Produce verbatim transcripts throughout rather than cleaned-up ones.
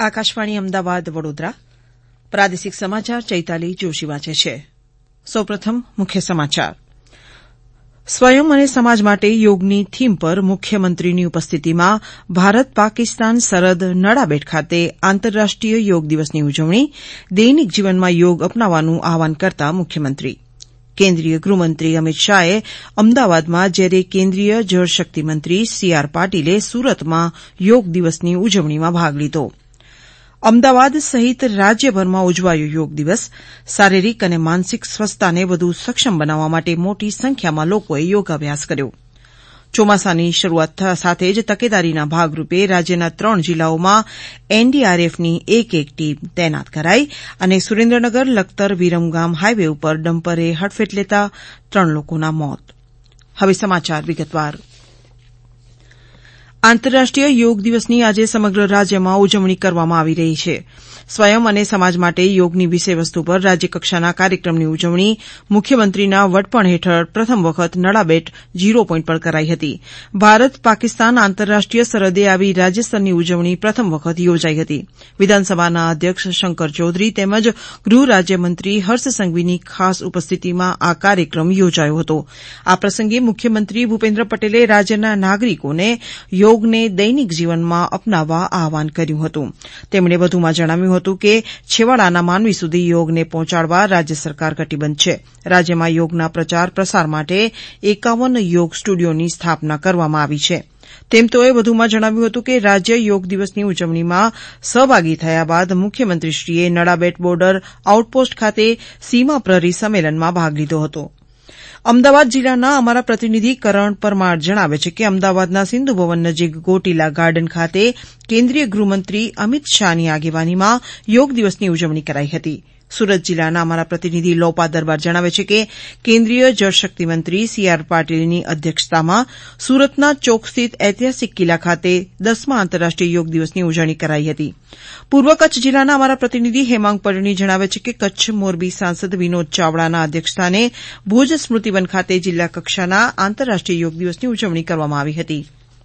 આકાશવાણી અમદાવાદ વડોદરા પ્રાદેશિક સમાચાર ચૈતાલી જોશી વાંચે છે. સૌપ્રથમ મુખ્ય સમાચાર. સ્વયં અને સમાજ માટે યોગની થીમ પર મુખ્યમંત્રીની ઉપસ્થિતિમાં ભારત પાકિસ્તાન સરહદ નડાબેટ ખાતે આંતરરાષ્ટ્રીય યોગ દિવસની ઉજવણી, દૈનિક જીવનમાં યોગ અપનાવવાનું આહવાન કરતા મુખ્યમંત્રી. કેન્દ્રીય ગૃહમંત્રી અમિત શાહે અમદાવાદમાં જ્યારે કેન્દ્રીય જળશક્તિ મંત્રી સી આર પાટીલે સુરતમાં યોગ દિવસની ઉજવણીમાં ભાગ લીધો. અમદાવાદ સહિત રાજ્યભરમાં ઉજવાયો યોગ દિવસ. શારીરિક અને માનસિક સ્વસ્થતાને વધુ સક્ષમ બનાવવા માટે મોટી સંખ્યામાં લોકોએ યોગાભ્યાસ કર્યો. ચોમાસાની શરૂઆત સાથે જ તકેદારીના ભાગરૂપે રાજ્યના ત્રણ જિલ્લાઓમાં એનડીઆરએફની એક એક ટીમ તૈનાત કરાઈ અને સુરેન્દ્રનગર લખતર વિરમગામ હાઇવે ઉપર ડમ્પરે હડફેટ લેતા ત્રણ લોકોના મોત. હવે સમાચાર વિગતવાર. આંતરરાષ્ટ્રીય યોગ દિવસની આજે સમગ્ર રાજ્યમાં ઉજવણી કરવામાં આવી રહી છે. સ્વયં અને સમાજ માટે યોગની વિષયવસ્તુ પર રાજ્યકક્ષાના કાર્યક્રમની ઉજવણી મુખ્યમંત્રીના વડપણ હેઠળ પ્રથમ વખત નડાબેટ ઝીરો પોઇન્ટ પર કરાઈ હતી. ભારત પાકિસ્તાન આંતરરાષ્ટ્રીય સરહદે આવી રાજ્યસ્તરની ઉજવણી પ્રથમ વખત યોજાઈ હતી. વિધાનસભાના અધ્યક્ષ શંકર ચૌધરી તેમજ ગૃહ રાજ્યમંત્રી હર્ષ સંઘવીની ખાસ ઉપસ્થિતિમાં આ કાર્યક્રમ યોજાયો હતો. આ પ્રસંગે મુખ્યમંત્રી ભૂપેન્દ્ર પટેલે રાજ્યના નાગરિકોને યોગને દૈનિક જીવનમાં અપનાવવા આહવાન કર્યું હતું. તેમણે વધુમાં જણાવ્યું હતું કે છેવાડાના માનવી સુધી યોગને પહોંચાડવા રાજ્ય સરકાર કટિબદ્ધ છે. રાજ્યમાં યોગના પ્રચાર પ્રસાર માટે એકાવન યોગ સ્ટુડિયોની સ્થાપના કરવામાં આવી છે. તેમ તેઓએ વધુમાં જણાવ્યું હતું કે રાજ્ય યોગ દિવસની ઉજવણીમાં સહભાગી થયા બાદ મુખ્યમંત્રીશ્રીએ નડાબેટ બોર્ડર આઉટપોસ્ટ ખાતે સીમા પ્રહરી સંમેલનમાં ભાગ લીધો હતો. અમદાવાદ જિલ્લાના અમારા પ્રતિનિધિ કરણ પરમાર જણાવે છે કે અમદાવાદના સિંધુ ભવન નજીક ગોટીલા ગાર્ડન ખાતે કેન્દ્રીય ગૃહમંત્રી અમિત શાહની આગેવાનીમાં યોગ દિવસની ઉજવણી કરાઈ હતી. સુરત જિલ્લાના અમારા પ્રતિનિધિ લોપા દરબાર જણાવે છે કે કેન્દ્રીય જળશક્તિ મંત્રી સી આર પાટીલની અધ્યક્ષતામાં સુરતના ચોક સ્થિત ઐતિહાસિક કિલ્લા ખાતે દસમા આંતરરાષ્ટ્રીય યોગ દિવસની ઉજવણી કરાઈ હતી. પૂર્વ કચ્છ જિલ્લાના અમારા પ્રતિનિધિ હેમાંગ પરણી જણાવે છે કે કચ્છ મોરબી સાંસદ વિનોદ ચાવડાના અધ્યક્ષસ્થાને ભુજ સ્મૃતિવન ખાતે જિલ્લા કક્ષાના આંતરરાષ્ટ્રીય યોગ દિવસની ઉજવણી કરવામાં આવી હતી.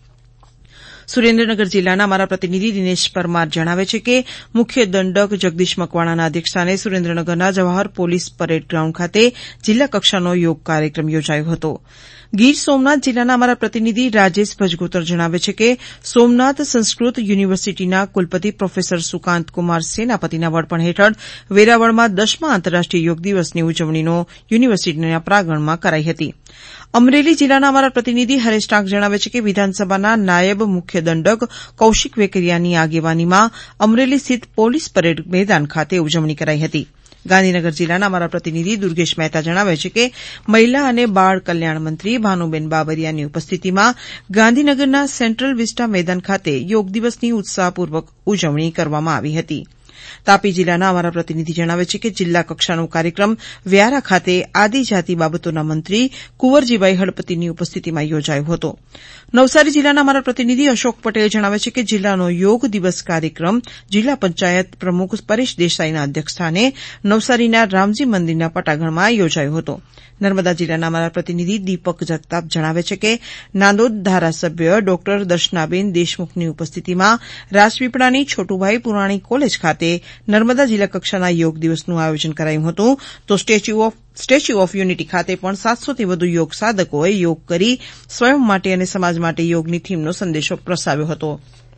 સુરેન્દ્રનગર જિલ્લાના અમારા પ્રતિનિધિ દિનેશ પરમાર જણાવે છે કે મુખ્ય દંડક જગદીશ મકવાણાના અધ્યક્ષસ્થાને સુરેન્દ્રનગરના જવાહર પોલીસ પરેડ ગ્રાઉન્ડ ખાતે જિલ્લા કક્ષાનો યોગ કાર્યક્રમ યોજાયો હતો. ગીર સોમનાથ જિલ્લાના અમારા પ્રતિનિધિ રાજેશ ભજગોતર જણાવે છે કે સોમનાથ સંસ્કૃત યુનિવર્સિટીના કુલપતિ પ્રોફેસર સુકાંત કુમાર સેનાપતિના વડપણ હેઠળ વેરાવળમાં દસમા આંતરરાષ્ટ્રીય યોગ દિવસની ઉજવણીનો યુનિવર્સિટીના પ્રાંગણમાં કરાઈ હતી. અમરેલી જિલ્લાના અમારા પ્રતિનિધિ હરેશ ટાંક જણાવે છે કે વિધાનસભાના નાયબ મુખ્ય દંડક કૌશિક વેકરિયાની આગેવાનીમાં અમરેલી સ્થિત પોલીસ પરેડ મેદાન ખાતે ઉજવણી કરાઈ હતી. ગાંધીનગર જિલ્લાના અમારા પ્રતિનિધિ દુર્ગેશ મહેતા જણાવે છે કે મહિલા અને બાળ કલ્યાણ મંત્રી ભાનુબેન બાબરિયાની ઉપસ્થિતિમાં ગાંધીનગરના સેન્ટ્રલ વિસ્ટા મેદાન ખાતે યોગ દિવસની ઉત્સાહપૂર્વક ઉજવણી કરવામાં આવી હતી. તાપી જિલ્લાના અમારા પ્રતિનિધિ જણાવે છે કે જિલ્લા કક્ષાનો કાર્યક્રમ વ્યારા ખાતે આદિજાતિ બાબતોના મંત્રી કુંવરજીભાઈ હળપતિની ઉપસ્થિતિમાં યોજાયો હતો. નવસારી જિલ્લાના અમારા પ્રતિનિધિ અશોક પટેલ જણાવે છે કે જિલ્લાનો યોગ દિવસ કાર્યક્રમ જિલ્લા પંચાયત પ્રમુખ પરેશ દેસાઈના અધ્યક્ષસ્થાને નવસારીના રામજી મંદિરના પટાંગણમાં યોજાયો હતો. નર્મદા જિલ્લાના અમારા પ્રતિનિધિ દીપક જગતાપ જણાવે છે કે નાંદોદ ધારાસભ્ય ડોક્ટર દર્શનાબેન દેશમુખની ઉપસ્થિતિમાં રાજપીપળાની છોટુભાઈ પુરાણી કોલેજ ખાતે નર્મદા જિલ્લા કક્ષાના યોગ દિવસનું આયોજન કરાયું હતું. તો Statue of Statue of Unity ખાતે પણ સાતસોથી વધુ યોગ સાધકોએ યોગ કરી સ્વયં માટે અને સમાજ માટે યોગની થીમનો સંદેશો પ્રસાવ્યો હતો.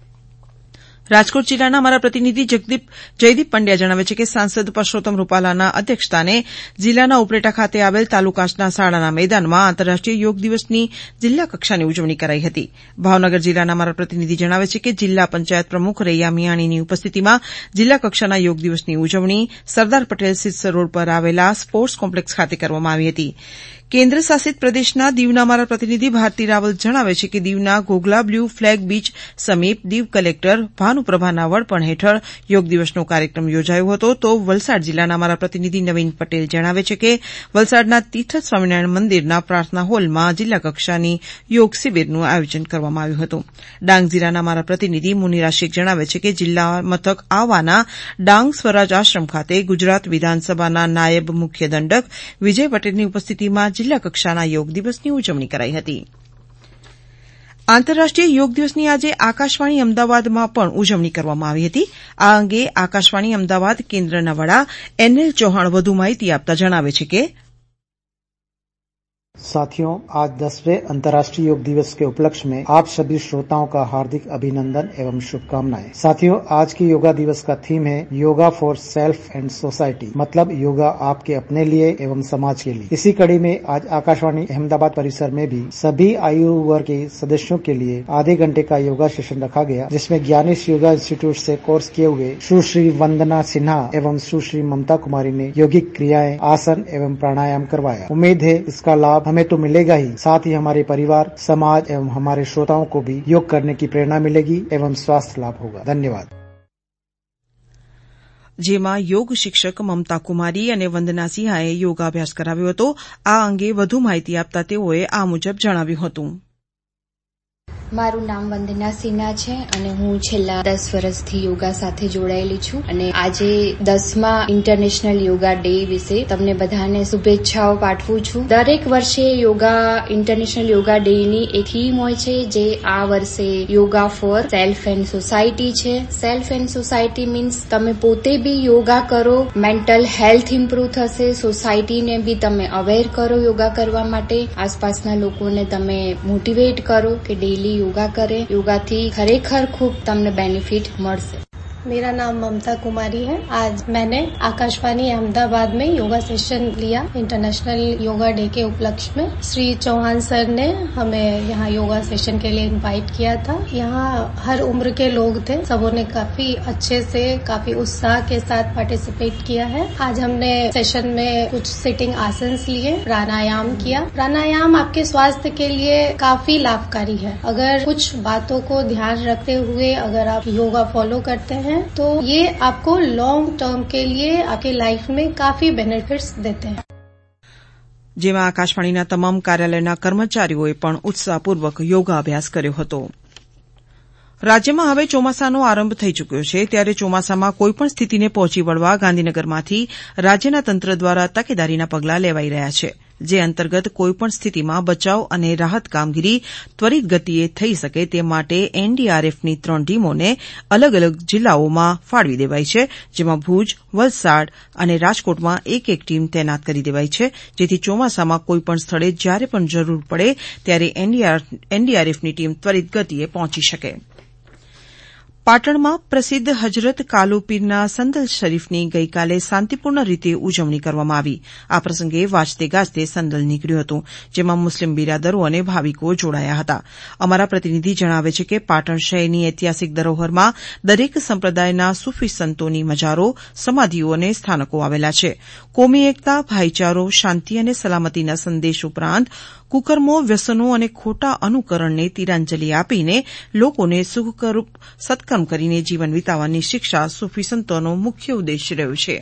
રાજકોટ જિલ્લાના અમારા પ્રતિનિધિ જગદીપ જયદીપ પંડ્યા જણાવે છે કે સાંસદ પરસોત્તમ રૂપાલાના અધ્યક્ષસ્થાને જિલ્લાના ઉપલેટા ખાતે આવેલ તાલુકાના શાળાના મેદાનમાં આંતરરાષ્ટ્રીય યોગ દિવસની જિલ્લા કક્ષાની ઉજવણી કરાઈ હતી. ભાવનગર જિલ્લાના અમારા પ્રતિનિધિ જણાવે છે કે જિલ્લા પંચાયત પ્રમુખ રૈયા મિયાણીની ઉપસ્થિતિમાં જિલ્લા કક્ષાના યોગ દિવસની ઉજવણી સરદાર પટેલ સિરસર રોડ પર આવેલા સ્પોર્ટ્સ કોમ્પ્લેક્સ ખાતે કરવામાં આવી હતી. કેન્દ્ર શાસિત પ્રદેશના દીવના અમારા પ્રતિનિધિ ભારતી રાવલ જણાવે છે કે દીવના ઘોઘલા બ્લુ ફ્લેગ બીચ સમીપ દીવ કલેક્ટર ભાનુપ્રભાના વડપણ હેઠળ યોગ દિવસનો કાર્યક્રમ યોજાયો હતો. તો વલસાડ જિલ્લાના અમારા પ્રતિનિધિ નવીન પટેલ જણાવે છે કે વલસાડના તીર્થ સ્વામિનારાયણ મંદિરના પ્રાર્થના હોલમાં જિલ્લા કક્ષાની યોગ શિબિરનું આયોજન કરવામાં આવ્યું હતું. ડાંગ જિલ્લાના અમારા પ્રતિનિધિ મુનિરા શેખ જણાવે છે કે જિલ્લા મથક આવાના ડાંગ સ્વરાજ આશ્રમ ખાતે ગુજરાત વિધાનસભાના નાયબ મુખ્ય દંડક વિજય પટેલની ઉપસ્થિતિમાં જિલ્લા કક્ષાના યોગ દિવસની ઉજવણી કરાઈ હતી. આંતરરાષ્ટ્રીય યોગ દિવસની આજે આકાશવાણી અમદાવાદમાં પણ ઉજવણી કરવામાં આવી હતી। આ અંગે આકાશવાણી અમદાવાદ કેન્દ્રના વડા એનએલ ચૌહાણ વધુ માહિતી આપતા જણાવે છે કે साथियों, आज दसवें अंतर्राष्ट्रीय योग दिवस के उपलक्ष्य में आप सभी श्रोताओं का हार्दिक अभिनंदन एवं शुभकामनाएं। साथियों, आज की योगा दिवस का थीम है yoga for self and society, मतलब योगा आपके अपने लिए एवं समाज के लिए। इसी कड़ी में आज आकाशवाणी अहमदाबाद परिसर में भी सभी आयु वर्ग के सदस्यों के लिए आधे घंटे का योगा सेशन रखा गया, जिसमें ज्ञानेश योगा इंस्टीट्यूट से कोर्स किए हुए सुश्री वंदना सिन्हा एवं सुश्री ममता कुमारी ने योगिक क्रियाएं, आसन एवं प्राणायाम करवाया। उम्मीद है इसका लाभ हमें तो मिलेगा ही, साथ ही हमारे परिवार, समाज एवं हमारे श्रोताओं को भी योग करने की प्रेरणा मिलेगी एवं स्वास्थ्य लाभ होगा। धन्यवाद। જેમાં યોગ શિક્ષક મમતા કુમારી અને વંદના સિંહાએ યોગાભ્યાસ કરાવ્યો હતો। આ અંગે વધુ માહિતી આપતા તેઓએ આ મુજબ જણાવ્યું હતું। મારું નામ વંદના સિન્હા છે અને હું છેલ્લા દસ વર્ષથી યોગા સાથે જોડાયેલી છું અને આજે દસમા ઇન્ટરનેશનલ યોગા ડે વિશે તમને બધાને શુભેચ્છાઓ પાઠવું છું। દરેક વર્ષે યોગા ઇન્ટરનેશનલ યોગા ડે ની એક થીમ હોય છે, જે આ વર્ષે yoga for self and society છે। સેલ્ફ એન્ડ સોસાયટી મીન્સ તમે પોતે બી યોગા કરો, મેન્ટલ હેલ્થ ઇમ્પ્રુવ થશે, સોસાયટીને બી તમે અવેર કરો યોગા કરવા માટે, આસપાસના લોકોને તમે મોટિવેટ કરો કે ડેલી योगा करें। योगा थी खरेखर खूब तमने बेनिफिट मळशे। मेरा नाम ममता कुमारी है। आज मैंने आकाशवाणी अहमदाबाद में योगा सेशन लिया इंटरनेशनल योगा डे के उपलक्ष्य में। श्री चौहान सर ने हमें यहाँ योगा सेशन के लिए इनवाइट किया था। यहाँ हर उम्र के लोग थे, सबों ने काफी अच्छे से, काफी उत्साह के साथ पार्टिसिपेट किया है। आज हमने सेशन में कुछ सिटिंग आसन लिए, प्राणायाम किया। प्राणायाम आपके स्वास्थ्य के लिए काफी लाभकारी है। अगर कुछ बातों को ध्यान रखते हुए अगर आप योगा फॉलो करते हैं तो ये आपको लॉन्ग टर्म के लिए आपके लाइफ में काफी बेनिफिट्स देते हैं। જેમાં આકાશવાણીના તમામ કાર્યાલયના કર્મચારીઓએ પણ ઉત્સાહપૂર્વક યોગાભ્યાસ કર્યો હતો। રાજ્યમાં હવે ચોમાસાનો આરંભ થઈ ચૂક્યો છે, ત્યારે ચોમાસામાં કોઈપણ સ્થિતિને પહોંચી વળવા ગાંધીનગરમાંથી રાજ્યના તંત્ર દ્વારા તકેદારીના પગલાં લેવાઈ રહ્યા છે, જે અંતર્ગત કોઈપણ સ્થિતિમાં બચાવ અને રાહત કામગીરી ત્વરિત ગતિએ થઈ શકે તે માટે એનડીઆરએફની ત્રણ ટીમોને અલગ અલગ જિલ્લાઓમાં ફાળવી દેવાઈ છે, જેમાં ભુજ, વલસાડ અને રાજકોટમાં એક એક ટીમ તૈનાત કરી દેવાઈ છે, જેથી ચોમાસામાં કોઈપણ સ્થળે જ્યારે પણ જરૂર પડે ત્યારે એનડીઆરએફની ટીમ ત્વરિત ગતિએ પહોંચી શકે। પાટણમાં પ્રસિદ્ધ હજરત કાલુપીરના સંદલ શરીફની ગઈકાલે શાંતિપૂર્ણ રીતે ઉજવણી કરવામાં આવી। આ પ્રસંગે વાજતે ગાજતે સંદલ નીકળ્યું હતું, જેમાં મુસ્લિમ બિરાદરો અને ભાવિકો જોડાયા હતા। અમારા પ્રતિનિધિ જણાવે છે કે પાટણ શહેરની ઐતિહાસિક ધરોહરમાં દરેક સંપ્રદાયના સૂફી સંતોની મજારો, સમાધિઓ અને સ્થાનકો આવેલા છે। કોમી એકતા, ભાઈચારો, શાંતિ અને સલામતીના સંદેશ ઉપરાંત કુકર્મો, વ્યસનો અને ખોટા અનુકરણને તિરાંજલિ આપીને લોકોને સુખકરૂપ સત્કર્મ કરીને જીવન વિતાવવાની શિક્ષા સૂફી સંતોનો મુખ્ય ઉદ્દેશ રહ્યો છે।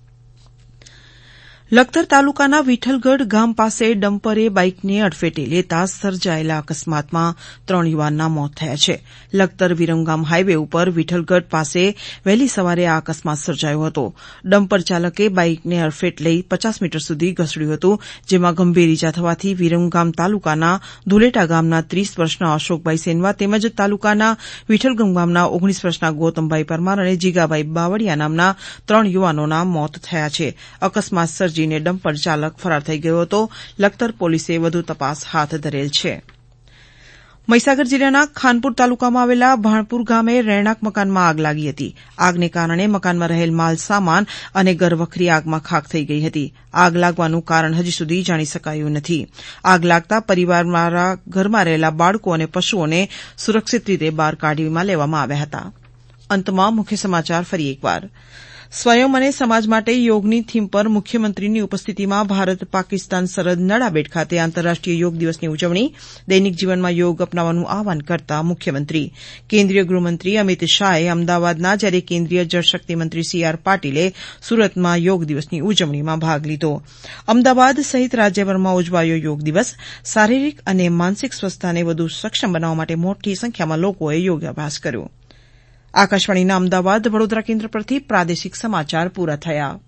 લખતર તાલુકાના વિઠ્ઠલગઢ ગામ પાસે ડમ્પરે બાઇકને અડફેટે લેતા સર્જાયેલા અકસ્માતમાં ત્રણ યુવાનના મોત થયા છે। લખતર વિરમગામ હાઇવે ઉપર વિઠ્ઠલગઢ પાસે વહેલી સવારે આ અકસ્માત સર્જાયો હતો। ડમ્પર ચાલકે બાઇકને અડફેટ લઈ પચાસ મીટર સુધી ઘસડ્યું હતું, જેમાં ગંભીર ઇજા થવાથી વિરમગામ તાલુકાના ધુલેટા ગામના ત્રીસ વર્ષના અશોકભાઈ સેનવા તેમજ તાલુકાના વિઠ્ઠલગામ ગામના ઓગણીસ વર્ષના ગૌતમભાઈ પરમાર અને જીગાભાઈ બાવળિયા નામના ત્રણ યુવાનોના મોત થયા છે। અકસ્માત સર્જી ને ડમ્પર ચાલક ફરાર થઈ ગયો હતો। લખતર પોલીસે વધુ તપાસ હાથ ધરેલ છે। મહીસાગર જિલ્લાના ખાનપુર તાલુકામાં આવેલા ભાણપુર ગામે રહેણાંક મકાનમાં આગ લાગી હતી। આગને કારણે મકાનમાં રહેલ માલ સામાન અને ઘરવખરી આગમાં ખાખ થઈ ગઈ હતી। આગ લાગવાનું કારણ હજી સુધી જાણી શકાયું નથી। આગ લાગતા પરિવારમાં ઘરમાં રહેલા બાળકો અને પશુઓને સુરક્ષિત રીતે બહાર કાઢીમાં લેવામાં આવ્યા હતા। અંતમાં મુખ્ય સમાચાર ફરી એકવાર। સ્વયં અને સમાજ માટે યોગની થીમ પર મુખ્યમંત્રીની ઉપસ્થિતિમાં ભારત પાકિસ્તાન સરહદ નડાબેટ ખાતે આંતરરાષ્ટ્રીય યોગ દિવસની ઉજવણી। દૈનિક જીવનમાં યોગ અપનાવવાનું આહવાન કરતા મુખ્યમંત્રી। કેન્દ્રીય ગૃહમંત્રી અમિત શાહે અમદાવાદના, જ્યારે કેન્દ્રીય જળશક્તિ મંત્રી સી આર પાટીલે સુરતમાં યોગ દિવસની ઉજવણીમાં ભાગ લીધો। અમદાવાદ સહિત રાજ્યભરમાં ઉજવાયો યોગ દિવસ। શારીરિક અને માનસિક સ્વસ્થતાને વધુ સક્ષમ બનાવવા માટે મોટી સંખ્યામાં લોકોએ યોગાભ્યાસ કર્યો। આકાશવાણીના અમદાવાદ વડોદરા કેન્દ્ર પરથી પ્રાદેશિક સમાચાર પૂરા થયા।